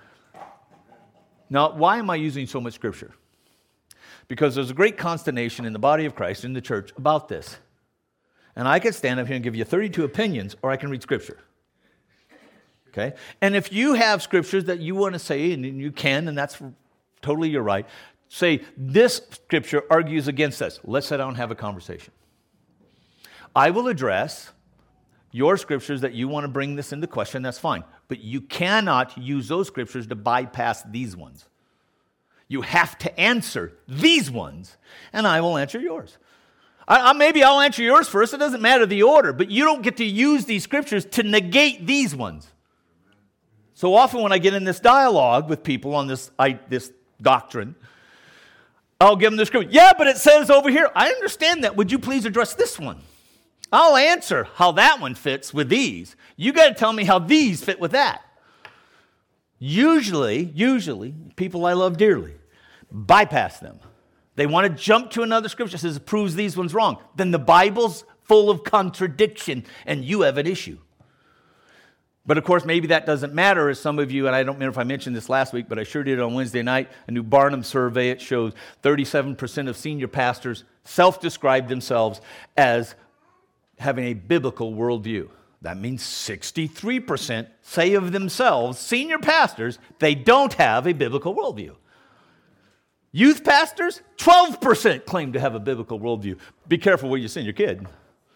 Now, why am I using so much Scripture? Because there's a great consternation in the body of Christ, in the church, about this. And I can stand up here and give you thirty-two opinions, or I can read Scripture. Okay? And if you have Scriptures that you want to say, and you can, and that's totally your right, say, this Scripture argues against us. Let's sit down and have a conversation. I will address your Scriptures that you want to bring this into question, that's fine. But you cannot use those Scriptures to bypass these ones. You have to answer these ones, and I will answer yours. I, I, maybe I'll answer yours first. It doesn't matter the order, but you don't get to use these Scriptures to negate these ones. So often when I get in this dialogue with people on this, I, this doctrine, I'll give them the Scripture. Yeah, but it says over here. I understand that. Would you please address this one? I'll answer how that one fits with these. You got to tell me how these fit with that. Usually, usually, people I love dearly bypass them. They want to jump to another scripture that says it proves these ones wrong. Then the Bible's full of contradiction, and you have an issue. But of course, maybe that doesn't matter, as some of you, and I don't remember if I mentioned this last week, but I sure did on Wednesday night, a new Barnum survey. It shows thirty-seven percent of senior pastors self-describe themselves as having a biblical worldview. That means sixty-three percent say of themselves, senior pastors, they don't have a biblical worldview. Youth pastors, twelve percent claim to have a biblical worldview. Be careful where you send your kid.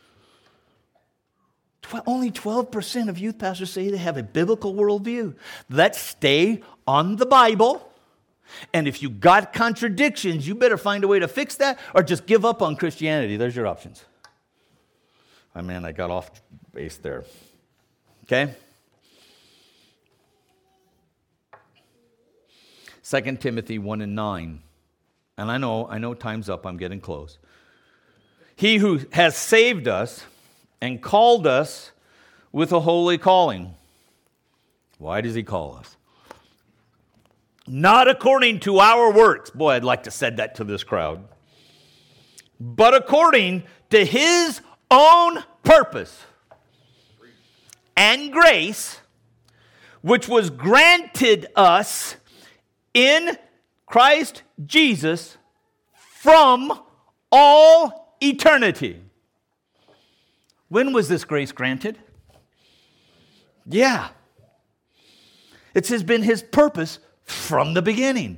Only twelve percent of youth pastors say they have a biblical worldview. Let's stay on the Bible. And if you got contradictions, you better find a way to fix that or just give up on Christianity. There's your options. I mean, I got off base there. Okay? Second Timothy one and nine. And I know, I know time's up, I'm getting close. He who has saved us and called us with a holy calling. Why does he call us? Not according to our works. Boy, I'd like to say that to this crowd. But according to his own purpose and grace, which was granted us in Christ Jesus from all eternity. When was this grace granted? Yeah. It has been his purpose from the beginning.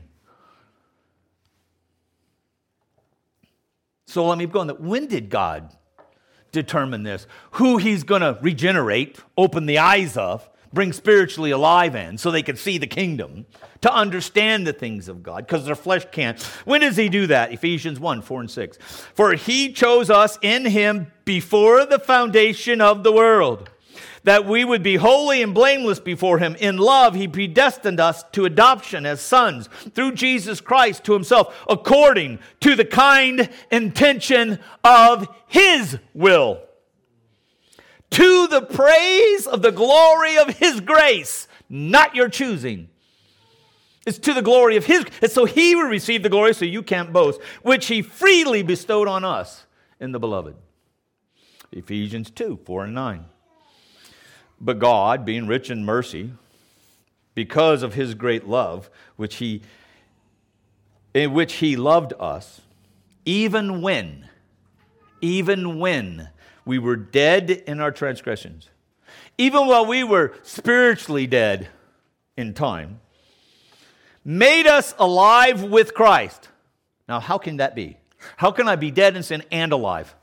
So let me go on. When did God determine this? Who he's going to regenerate, open the eyes of, bring spiritually alive in, so they can see the kingdom, to understand the things of God, because their flesh can't. When does he do that? Ephesians one, four and six. For he chose us in him before the foundation of the world, that we would be holy and blameless before him. In love, he predestined us to adoption as sons through Jesus Christ to himself, according to the kind intention of his will, to the praise of the glory of his grace, not your choosing. It's to the glory of his, and so he will receive the glory, so you can't boast, which he freely bestowed on us in the beloved. Ephesians two, four and nine. But God, being rich in mercy, because of his great love, which he, in which he loved us, even when, even when we were dead in our transgressions, even while we were spiritually dead in time, made us alive with Christ. Now, how can that be? How can I be dead in sin and alive?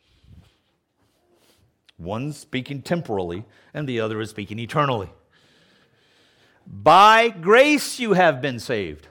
One's speaking temporally, and the other is speaking eternally. By grace you have been saved,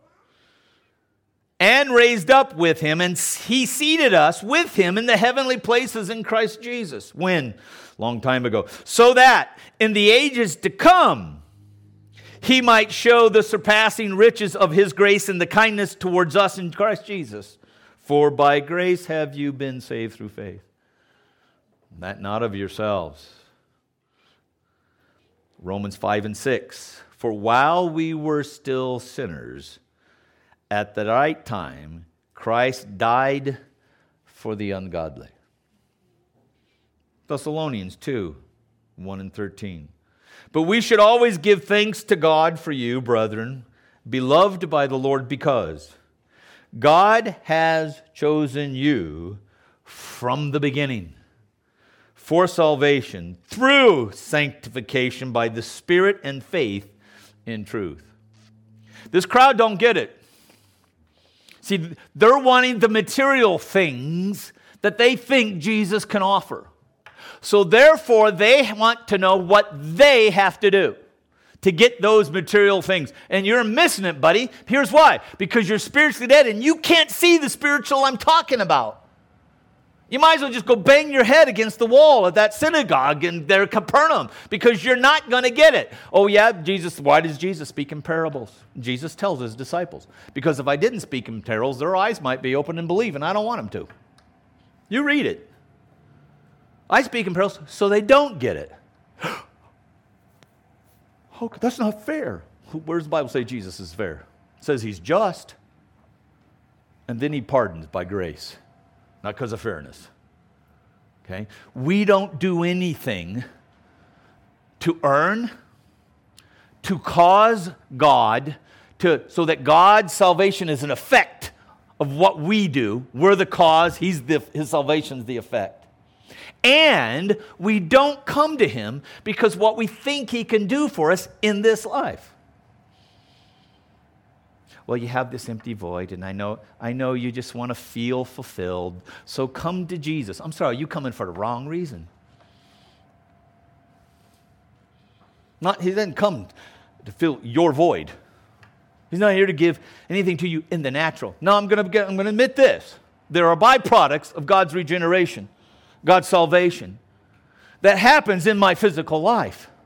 and raised up with him, and he seated us with him in the heavenly places in Christ Jesus. When? Long time ago. So that in the ages to come, he might show the surpassing riches of his grace and the kindness towards us in Christ Jesus. For by grace have you been saved through faith. That not of yourselves. Romans five and six. For while we were still sinners, at the right time, Christ died for the ungodly. Thessalonians two, one and thirteen. But we should always give thanks to God for you, brethren, beloved by the Lord, because God has chosen you from the beginning for salvation through sanctification by the Spirit and faith in truth. This crowd don't get it. See, they're wanting the material things that they think Jesus can offer. So therefore, they want to know what they have to do to get those material things. And you're missing it, buddy. Here's why. Because you're spiritually dead and you can't see the spiritual I'm talking about. You might as well just go bang your head against the wall at that synagogue in their Capernaum, because you're not going to get it. Oh yeah, Jesus, why does Jesus speak in parables? Jesus tells his disciples, because if I didn't speak in parables, their eyes might be open and believe, and I don't want them to. You read it. I speak in parables so they don't get it. Oh, that's not fair. Where does the Bible say Jesus is fair? It says he's just, and then he pardons by grace. Not because of fairness. Okay? We don't do anything to earn, to cause God, to so that God's salvation is an effect of what we do. We're the cause, he's the, his salvation is the effect. And we don't come to him because what we think he can do for us in this life. Well, you have this empty void, and I know I know you just want to feel fulfilled, so come to Jesus. I'm sorry, you coming for the wrong reason. Not, he didn't come to fill your void. He's not here to give anything to you in the natural. No, I'm going to I'm going to admit this. There are byproducts of God's regeneration, God's salvation, that happens in my physical life.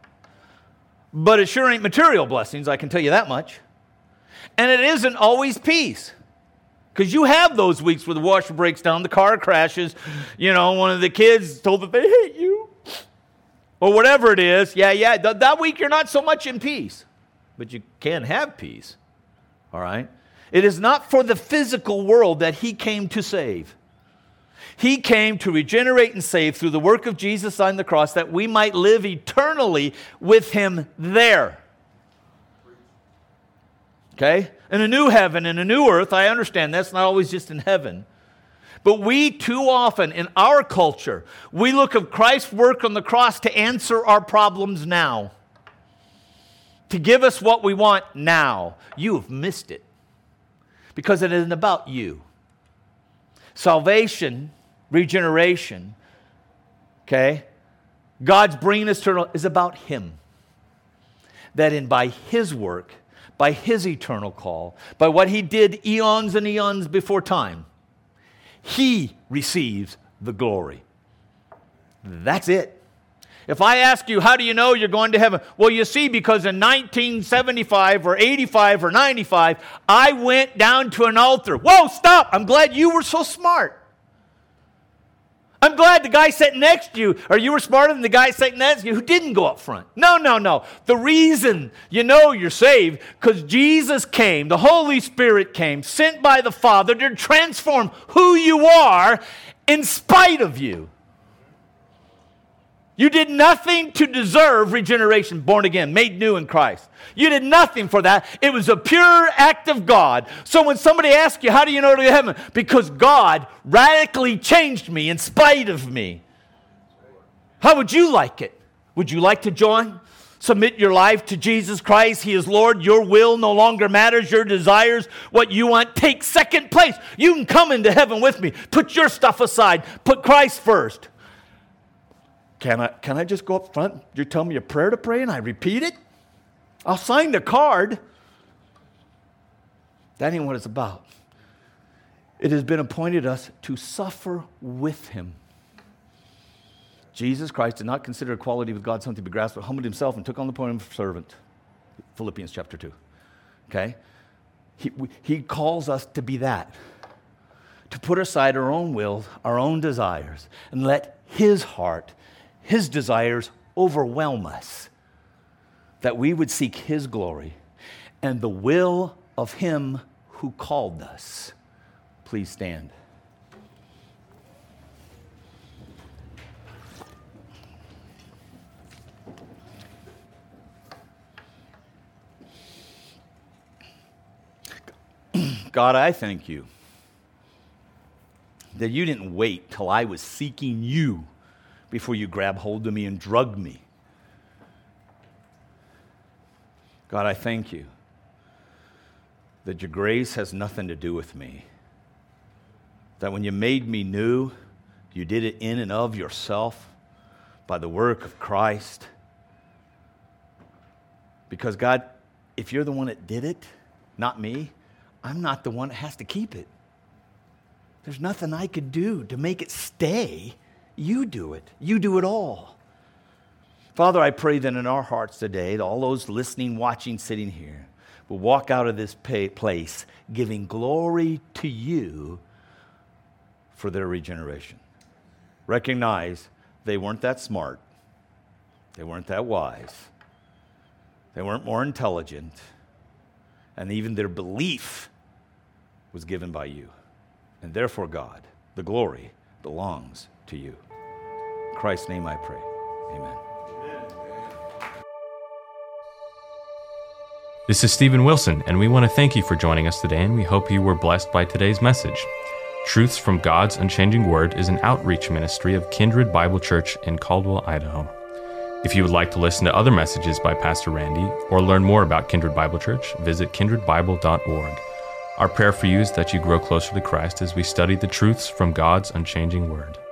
but it sure ain't material blessings, I can tell you that much. And it isn't always peace. Because you have those weeks where the washer breaks down, the car crashes, you know, one of the kids told that they hate you. Or whatever it is. Yeah, yeah, th- that week you're not so much in peace. But you can have peace. All right? It is not for the physical world that he came to save. He came to regenerate and save through the work of Jesus on the cross that we might live eternally with him there. Okay? In a new heaven and a new earth, I understand that's not always just in heaven. But we too often in our culture, we look at Christ's work on the cross to answer our problems now. To give us what we want now. You have missed it. Because it isn't about you. Salvation, regeneration, okay, God's bringing us to is about him. That in by his work, by his eternal call, by what he did eons and eons before time, he receives the glory. That's it. If I ask you, how do you know you're going to heaven? Well, you see, because in nineteen seventy-five or eighty-five or ninety-five, I went down to an altar. Whoa, stop! I'm glad you were so smart. I'm glad the guy sitting next to you, or you were smarter than the guy sitting next to you who didn't go up front. No, no, no. The reason you know you're saved, because Jesus came, the Holy Spirit came, sent by the Father to transform who you are in spite of you. You did nothing to deserve regeneration, born again, made new in Christ. You did nothing for that. It was a pure act of God. So when somebody asks you, how do you know to go to heaven? Because God radically changed me in spite of me. How would you like it? Would you like to join? Submit your life to Jesus Christ. He is Lord. Your will no longer matters. Your desires, what you want, take second place. You can come into heaven with me. Put your stuff aside. Put Christ first. Can I, can I just go up front? You're telling me a prayer to pray and I repeat it? I'll sign the card. That ain't what it's about. It has been appointed us to suffer with him. Jesus Christ did not consider equality with God something to be grasped, but humbled himself and took on the form of a servant. Philippians chapter two. Okay? He, he calls us to be that. To put aside our own will, our own desires, and let his heart, his desires overwhelm us, that we would seek his glory and the will of him who called us. Please stand. God, I thank you that you didn't wait till I was seeking you before you grab hold of me and drug me. God, I thank you that your grace has nothing to do with me. That when you made me new, you did it in and of yourself by the work of Christ. Because God, if you're the one that did it, not me, I'm not the one that has to keep it. There's nothing I could do to make it stay. You do it. You do it all. Father, I pray that in our hearts today, that all those listening, watching, sitting here, will walk out of this place giving glory to you for their regeneration. Recognize they weren't that smart. They weren't that wise. They weren't more intelligent. And even their belief was given by you. And therefore, God, the glory belongs to you. In Christ's name I pray. Amen. This is Stephen Wilson, and we want to thank you for joining us today, and we hope you were blessed by today's message. Truths from God's Unchanging Word is an outreach ministry of Kindred Bible Church in Caldwell, Idaho. If you would like to listen to other messages by Pastor Randy or learn more about Kindred Bible Church, visit kindred bible dot org. Our prayer for you is that you grow closer to Christ as we study the truths from God's unchanging Word.